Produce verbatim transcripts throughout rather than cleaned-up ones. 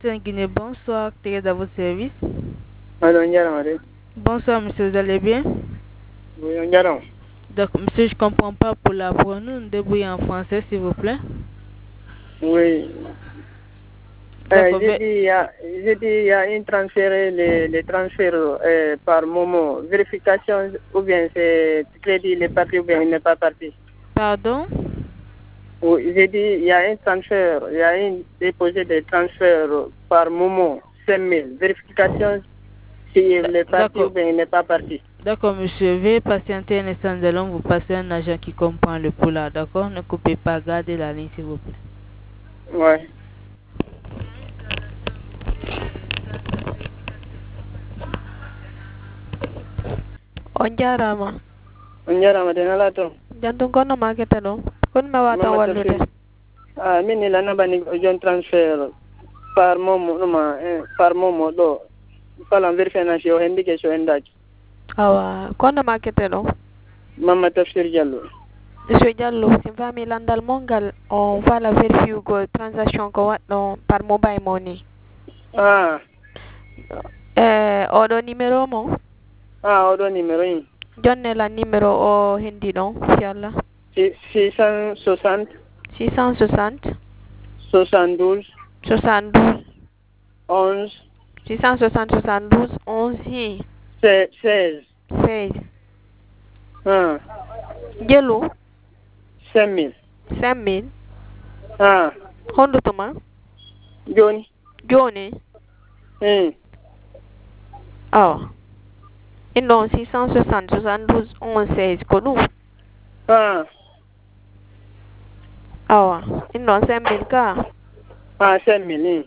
Guinée, bonsoir, Thérèse à votre service. Alors, on Bonsoir, monsieur, vous allez bien? Oui, on dirait. Donc, monsieur, je ne comprends pas pour la pour nous, nous débrouiller en français, s'il vous plaît. Oui. Euh, j'ai dit, il y a, j'ai dit, il y a une transfert, les, les transferts euh, par moment, vérification, ou bien c'est crédit, il est parti ou bien il n'est pas parti. Pardon? Oui, j'ai dit, il y a un transfert, il y a un déposé de transfert par moment, cinq mille. Vérification, s'il est parti ou bien il n'est pas parti. D'accord, monsieur, veuillez patienter un instant, nous allons vous passer un agent qui comprend le poula, d'accord? Ne coupez pas, gardez la ligne, s'il vous plaît. Ouais. On jarama. On jarama de nala to. Jantung kono makete no. Kon ma wata wallude. Ah, min la nabani jon transfert par momo numa eh, par momo do. Fala vérification o hendi ke so endaj. Awa, kono makete no. Mama Tafsir Diallo. Monsieur Diallo, sin fami landal mongal on fala vérifier go transaction ko waddo par mobile money. Ah. Eh, odo numéro mo? Ah, odo numéro yin. Jonne la numéro o hendi non, inshallah. six cent soixante. six cent soixante. soixante-douze. soixante-douze. onze. six cent soixante, soixante-douze, onze. seize. seize. Ah. Diallo? cinq mille. cinq mille. Ah. Hondo toma? Joni. Joni? Hmm. Oh. Et non, six cent soixante, soixante-douze, onze, seize, konou. Ah. Ah. Et non, cinq mille ka. Ah, cinq mille.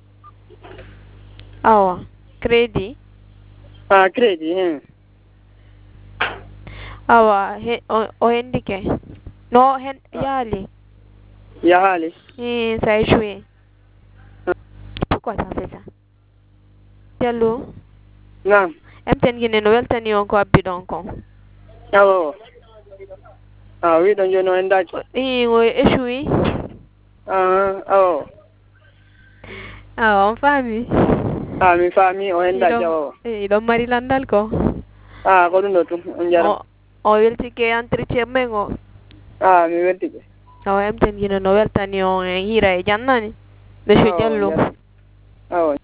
Ah. Crédit. Ah, crédit, hein. Ah, he, o, o indiqué. No, hen, yali. Yali. Hmm, ça a échoué. Pourquoi ça fait ça? Diallo? Non. M'ten guiné nouvelle tani on ko abidon kon. Ah, oh. Ah oui, donc je n'ai pas d'âge. Oui, oui, échoué. Ah, oh. Ah, en famille. Ah, mi famille, on est d'âge. Eh, don Marilandal ko. Ah, ko ɗum tu on jaram. O weltike entretien mengo. Ah, mi weltike. O emten guiné no weltani on hira e jannani. Monsieur Diallo. Ah,